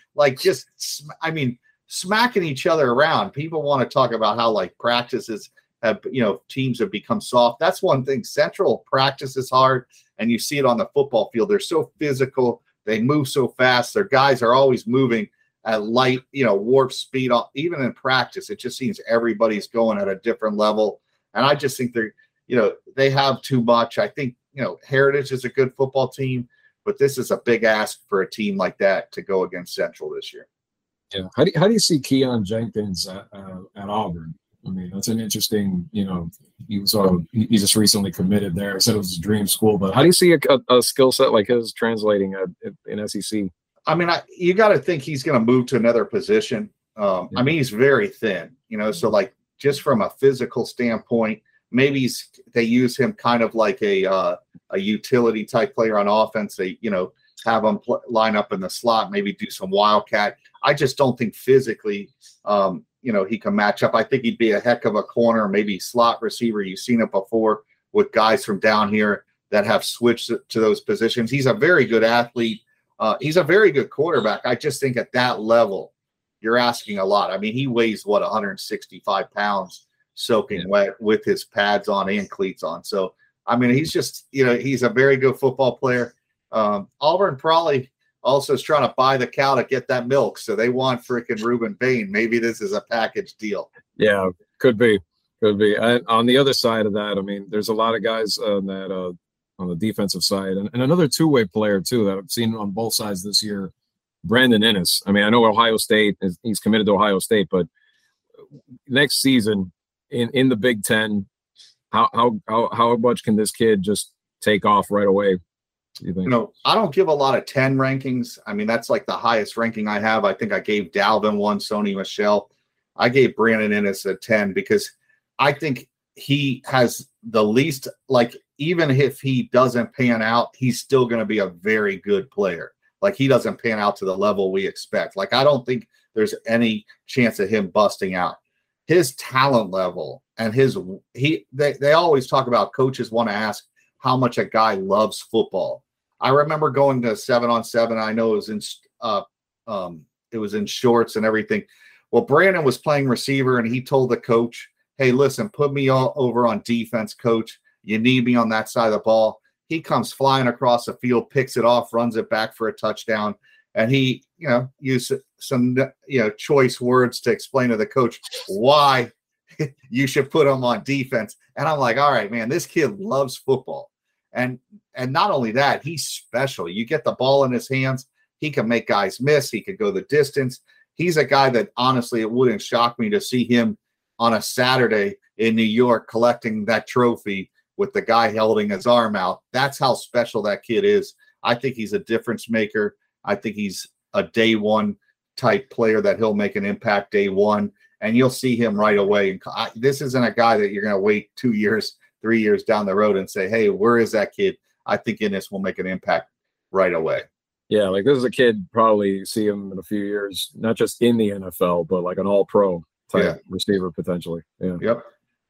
smacking each other around. People want to talk about how practices have teams have become soft. That's one thing. Central practices hard, and you see it on the football field. They're so physical. They move so fast. Their guys are always moving at light, warp speed. Even in practice, it just seems everybody's going at a different level. And I just think they have too much. I think, Heritage is a good football team, but this is a big ask for a team like that to go against Central this year. Yeah. How do you see Keon Jenkins at Auburn? I mean, that's an interesting, he just recently committed there. I said it was his dream school, but how do you see a skill set like his translating in SEC? I mean, you got to think he's going to move to another position. I mean, he's very thin, so like just from a physical standpoint, maybe they use him kind of like a utility type player on offense. They, have him line up in the slot, maybe do some wildcat. I just don't think physically, he can match up. I think he'd be a heck of a corner, maybe slot receiver. You've seen it before with guys from down here that have switched to those positions. He's a very good athlete. He's a very good quarterback. I just think at that level, you're asking a lot. I mean, he weighs 165 pounds soaking wet with his pads on and cleats on. So, I mean, he's just, he's a very good football player. Auburn probably also is trying to buy the cow to get that milk. So they want freaking Ruben Bain. Maybe this is a package deal. Yeah, could be. And on the other side of that, I mean, there's a lot of guys on the defensive side and another two-way player too that I've seen on both sides this year, Brandon Inniss. I mean, I know Ohio State he's committed to Ohio State, but next season in the Big Ten, how much can this kid just take off right away? You think? I don't give a lot of 10 rankings. I mean, that's like the highest ranking I have. I think I gave Dalvin one, Sony Michel. I gave Brandon Inniss a 10 because I think he has the least, like, even if he doesn't pan out, he's still going to be a very good player. Like, he doesn't pan out to the level we expect. Like, I don't think there's any chance of him busting out. His talent level and they always talk about coaches want to ask how much a guy loves football. I remember going to 7-on-7. I know it was in shorts and everything. Well, Brandon was playing receiver and he told the coach, "Hey, listen, put me all over on defense, coach. You need me on that side of the ball." He comes flying across the field, picks it off, runs it back for a touchdown. And he, used some, choice words to explain to the coach why you should put him on defense. And I'm like, all right, man, this kid loves football. And not only that, he's special. You get the ball in his hands, he can make guys miss. He could go the distance. He's a guy that, honestly, it wouldn't shock me to see him on a Saturday in New York collecting that trophy with the guy holding his arm out. That's how special that kid is. I think he's a difference maker. I think he's a day one type player that he'll make an impact day one, and you'll see him right away. This isn't a guy that you're going to wait 2 years, 3 years down the road and say, "Hey, where is that kid?" I think Inniss will make an impact right away. Yeah, like this is a kid, probably see him in a few years, not just in the NFL, but like an all-pro type receiver potentially. Yeah. Yep.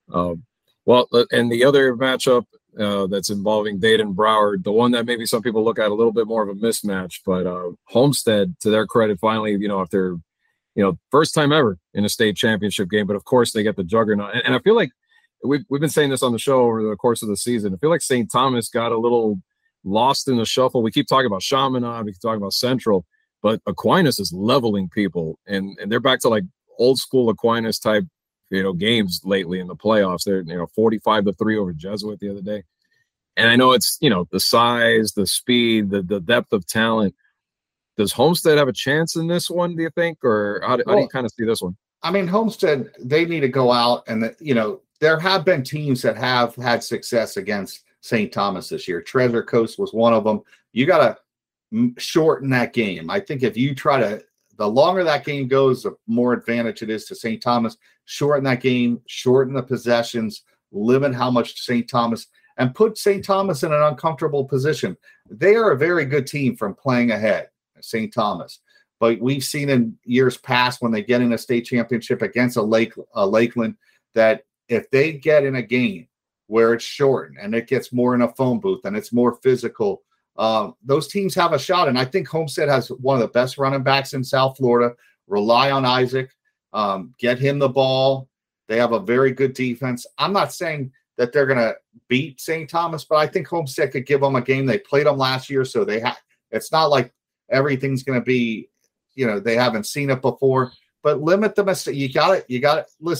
Well, and the other matchup that's involving Dayton Broward, the one that maybe some people look at a little bit more of a mismatch, but Homestead, to their credit, finally, if they're, first time ever in a state championship game, but of course they get the juggernaut. And I feel like we've been saying this on the show over the course of the season. I feel like St. Thomas got a little lost in the shuffle. We keep talking about Chaminade, we keep talking about Central, but Aquinas is leveling people, and they're back to like old school Aquinas type, games lately in the playoffs. They're 45-3 over Jesuit the other day. And I know it's the size, the speed, the depth of talent. Does Homestead have a chance in this one, do you think, or how do you kind of see this one? I mean, Homestead, they need to go out and there have been teams that have had success against St. Thomas this year. Treasure Coast was one of them. You got to shorten that game. I think if you try to, the longer that game goes, the more advantage it is to St. Thomas. Shorten that game, shorten the possessions, limit how much St. Thomas, and put St. Thomas in an uncomfortable position. They are a very good team from playing ahead, St. Thomas. But we've seen in years past when they get in a state championship against a Lakeland that if they get in a game where it's shortened and it gets more in a phone booth and it's more physical, those teams have a shot. And I think Homestead has one of the best running backs in South Florida. Rely on Isaac. Get him the ball. They have a very good defense. I'm not saying that they're going to beat St. Thomas, but I think Homestead could give them a game. They played them last year, so it's not like everything's going to be, they haven't seen it before. But limit the mistake. You got it. Listen,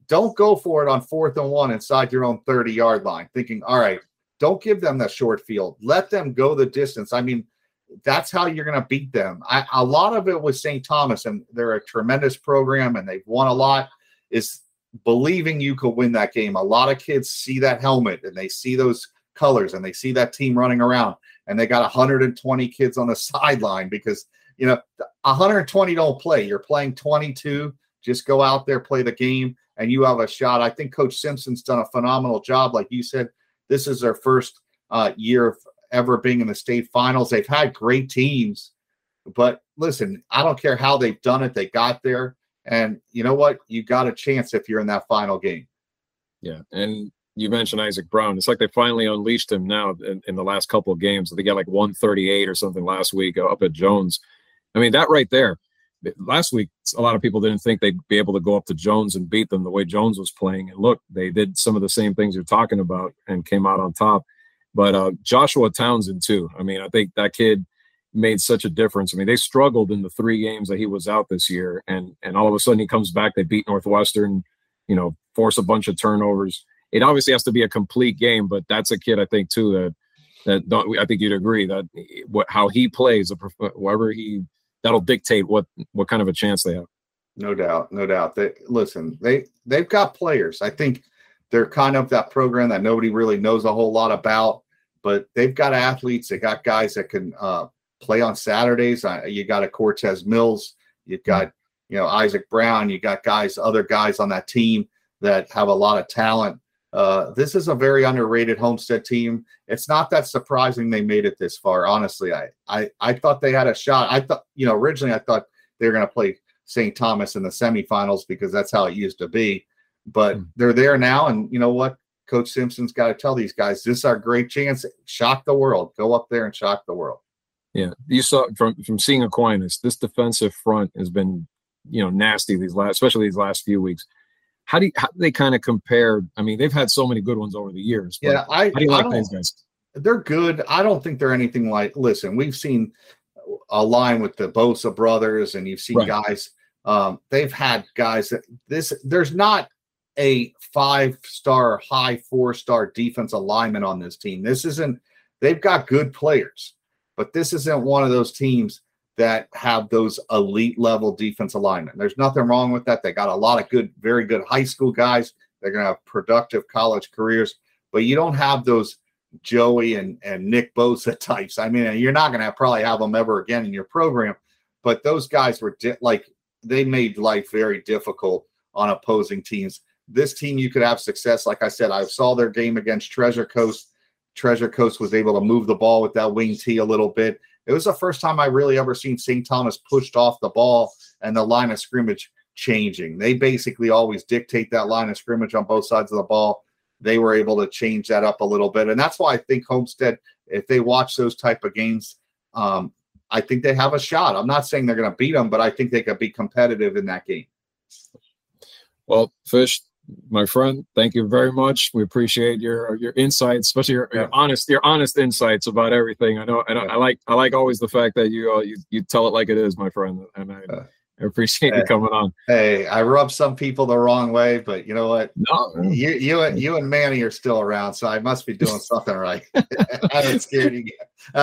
don't go for it on 4th and 1 inside your own 30-yard line, thinking, all right, don't give them the short field. Let them go the distance. I mean, that's how you're going to beat them. A lot of it with St. Thomas, and they're a tremendous program, and they've won a lot, is believing you could win that game. A lot of kids see that helmet, and they see those colors, and they see that team running around, and they got 120 kids on the sideline because, 120 don't play. You're playing 22. Just go out there, play the game, and you have a shot. I think Coach Simpson's done a phenomenal job. Like you said, this is their first year of ever being in the state finals. They've had great teams, but listen, I don't care how they've done it. They got there, and you know what? You got a chance if you're in that final game. Yeah, and you mentioned Isaac Brown. It's like they finally unleashed him now in the last couple of games. They got like 138 or something last week up at Jones. I mean, that right there. Last week, a lot of people didn't think they'd be able to go up to Jones and beat them the way Jones was playing. And look, they did some of the same things you're talking about and came out on top. But Joshua Townsend, too. I mean, I think that kid made such a difference. I mean, they struggled in the 3 games that he was out this year. And all of a sudden he comes back. They beat Northwestern, force a bunch of turnovers. It obviously has to be a complete game, but that's a kid, I think, too, that I think you'd agree that how he plays, that'll dictate what kind of a chance they have. No doubt. They've got players. I think they're kind of that program that nobody really knows a whole lot about, but they've got athletes. They got guys that can play on Saturdays. You got a Cortez Mills. You've got, Isaac Brown. You got other guys on that team that have a lot of talent. This is a very underrated Homestead team. It's not that surprising they made it this far. Honestly, I thought they had a shot. I thought, originally I thought they were going to play St. Thomas in the semifinals because that's how it used to be. But they're there now, and you know what? Coach Simpson's got to tell these guys, this is our great chance. Shock the world. Go up there and shock the world. Yeah, you saw from seeing Aquinas, this defensive front has been, nasty especially these last few weeks. How do they kind of compare? I mean, they've had so many good ones over the years. Yeah, how do you like those guys? They're good. I don't think they're anything like. Listen, we've seen a line with the Bosa brothers, and you've seen guys. They've had guys that there's not a 5-star, high 4-star defensive lineman on this team. This isn't. They've got good players, but this isn't one of those teams that have those elite level defensive linemen. There's nothing wrong with that. They got a lot of very good high school guys. They're going to have productive college careers, but you don't have those Joey and Nick Bosa types. I mean, you're not going to probably have them ever again in your program, but those guys were they made life very difficult on opposing teams. This team, you could have success. Like I said, I saw their game against Treasure Coast. Treasure Coast was able to move the ball with that wing tee a little bit. It was the first time I really ever seen St. Thomas pushed off the ball and the line of scrimmage changing. They basically always dictate that line of scrimmage on both sides of the ball. They were able to change that up a little bit. And that's why I think Homestead, if they watch those type of games, I think they have a shot. I'm not saying they're going to beat them, but I think they could be competitive in that game. Well, Fish, my friend, thank you very much. We appreciate your insights, especially your honest insights about everything. I like always the fact that you tell it like it is, my friend, and I appreciate you coming on. Hey, I rub some people the wrong way, but you know what? No, you and Manny are still around, so I must be doing something right. I haven't scared you.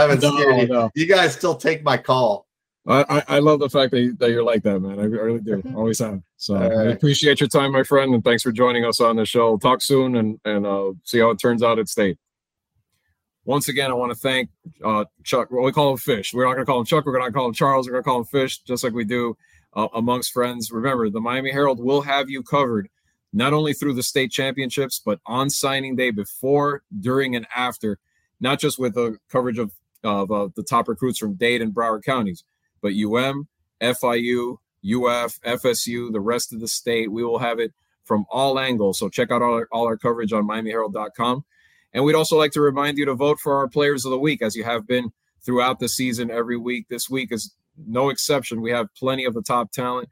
No. You guys still take my call. I love the fact that you're like that, man. I really do. Always have. So I appreciate your time, my friend, and thanks for joining us on the show. Talk soon and see how it turns out at state. Once again, I want to thank Chuck. Well, we call him Fish. We're not going to call him Chuck. We're going to call him Charles. We're going to call him Fish, just like we do amongst friends. Remember, the Miami Herald will have you covered not only through the state championships, but on signing day, before, during, and after, not just with the coverage of the top recruits from Dade and Broward counties, but UM, FIU, UF, FSU, the rest of the state. We will have it from all angles. So check out all our coverage on MiamiHerald.com. And we'd also like to remind you to vote for our players of the week, as you have been throughout the season every week. This week is no exception. We have plenty of the top talent.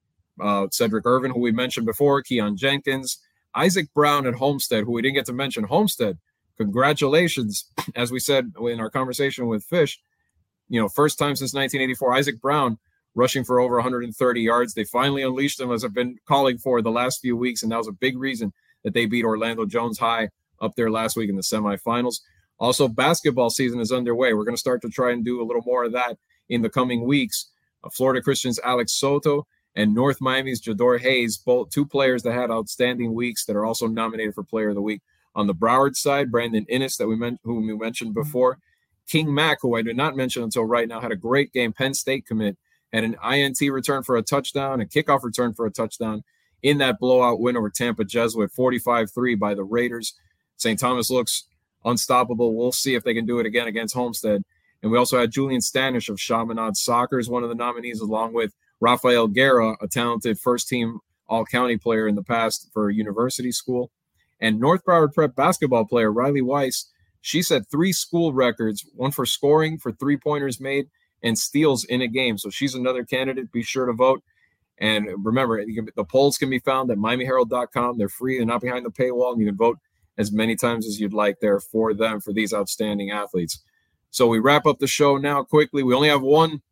Cedric Irvin, who we mentioned before, Keon Jenkins, Isaac Brown at Homestead, who we didn't get to mention. Homestead, congratulations. As we said in our conversation with Fish, first time since 1984, Isaac Brown rushing for over 130 yards. They finally unleashed them, as I've been calling for the last few weeks, and that was a big reason that they beat Orlando Jones High up there last week in the semifinals. Also, basketball season is underway. We're going to start to try and do a little more of that in the coming weeks. Florida Christian's Alex Soto and North Miami's Jador Hayes, both two players that had outstanding weeks that are also nominated for Player of the Week. On the Broward side, Brandon Innes, whom we mentioned before. King Mack, who I did not mention until right now, had a great game. Penn State commit, had an INT return for a touchdown, a kickoff return for a touchdown in that blowout win over Tampa Jesuit, 45-3 by the Raiders. St. Thomas looks unstoppable. We'll see if they can do it again against Homestead. And we also had Julian Stanish of Chaminade Soccer as one of the nominees, along with Rafael Guerra, a talented first-team all-county player in the past for University School. And North Broward Prep basketball player Riley Weiss, she set 3 school records, one for scoring, for three-pointers made, and steals in a game. So she's another candidate. Be sure to vote. And remember, the polls can be found at MiamiHerald.com. They're free. They're not behind the paywall. And you can vote as many times as you'd like there for them, for these outstanding athletes. So we wrap up the show now quickly. We only have one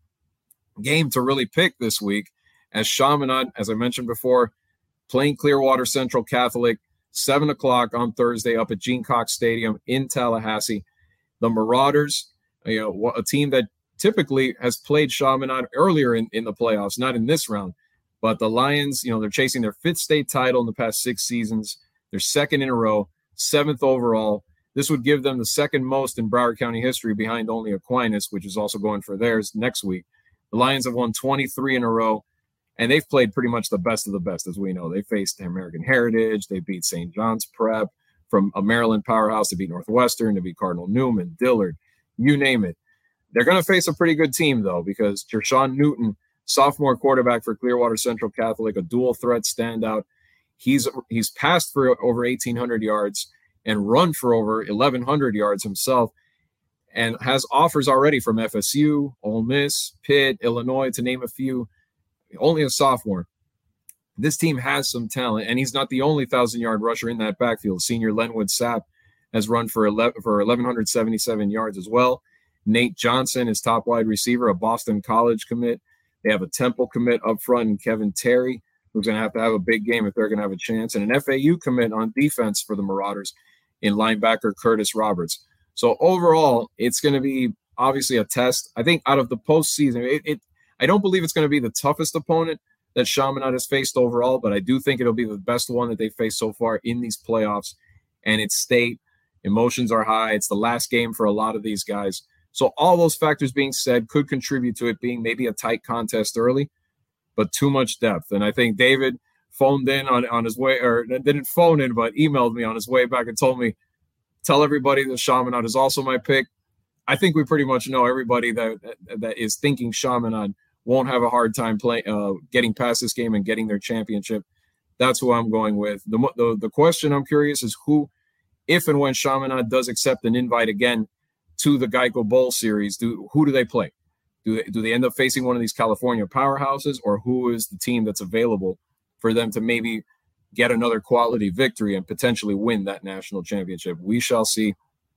game to really pick this week, as Chaminade, as I mentioned before, playing Clearwater Central Catholic, 7 o'clock on Thursday up at Gene Cox Stadium in Tallahassee. The Marauders, a team that typically has played Chaminade earlier in the playoffs, not in this round. But the Lions, they're chasing their 5th state title in the past 6 seasons. They're 2nd in a row, 7th overall. This would give them the 2nd most in Broward County history, behind only Aquinas, which is also going for theirs next week. The Lions have won 23 in a row, and they've played pretty much the best of the best, as we know. They faced American Heritage. They beat St. John's Prep from a Maryland powerhouse. They beat Northwestern. They beat Cardinal Newman, Dillard, you name it. They're going to face a pretty good team, though, because Jershawn Newton, sophomore quarterback for Clearwater Central Catholic, a dual threat standout. He's passed for over 1,800 yards and run for over 1,100 yards himself, and has offers already from FSU, Ole Miss, Pitt, Illinois, to name a few. Only a sophomore. This team has some talent, and he's not the only 1,000-yard rusher in that backfield. Senior Lenwood Sapp has run for 1,177 yards as well. Nate Johnson is top wide receiver, a Boston College commit. They have a Temple commit up front, and Kevin Terry, who's going to have a big game if they're going to have a chance, and an FAU commit on defense for the Marauders in linebacker Curtis Roberts. So overall, it's going to be obviously a test. I think out of the postseason, I don't believe it's going to be the toughest opponent that Chaminade has faced overall, but I do think it'll be the best one that they've faced so far in these playoffs. And it's state. Emotions are high. It's the last game for a lot of these guys. So all those factors being said could contribute to it being maybe a tight contest early, but too much depth. And I think David phoned in on his way, or didn't phone in, but emailed me on his way back and told me, tell everybody that Chaminade is also my pick. I think we pretty much know everybody that is thinking Chaminade won't have a hard time getting past this game and getting their championship. That's who I'm going with. The question I'm curious is who, if and when Chaminade does accept an invite again to the Geico Bowl Series, who do they play? Do they end up facing one of these California powerhouses, or who is the team that's available for them to maybe get another quality victory and potentially win that national championship? We shall see.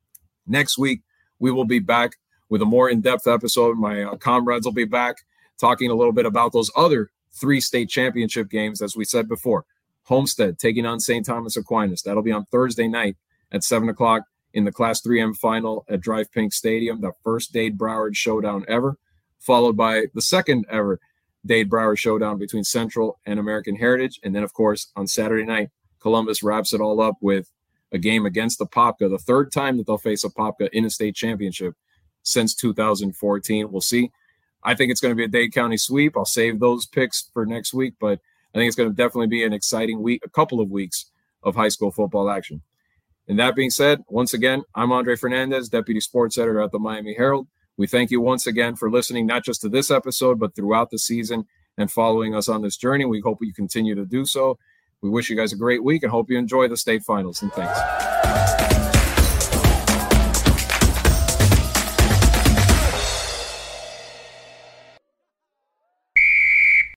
Next week, we will be back with a more in-depth episode. My comrades will be back talking a little bit about those other 3 state championship games, as we said before. Homestead taking on St. Thomas Aquinas. That'll be on Thursday night at 7 o'clock in the Class 3M final at Drive Pink Stadium, the first Dade Broward showdown ever, followed by the second ever Dade Broward showdown between Central and American Heritage. And then, of course, on Saturday night, Columbus wraps it all up with a game against the Popka, the 3rd time that they'll face a Popka in a state championship since 2014. We'll see. I think it's going to be a Dade County sweep. I'll save those picks for next week, but I think it's going to definitely be an exciting week, a couple of weeks of high school football action. And that being said, once again, I'm Andre Fernandez, Deputy Sports Editor at the Miami Herald. We thank you once again for listening, not just to this episode, but throughout the season and following us on this journey. We hope you continue to do so. We wish you guys a great week and hope you enjoy the state finals. And thanks.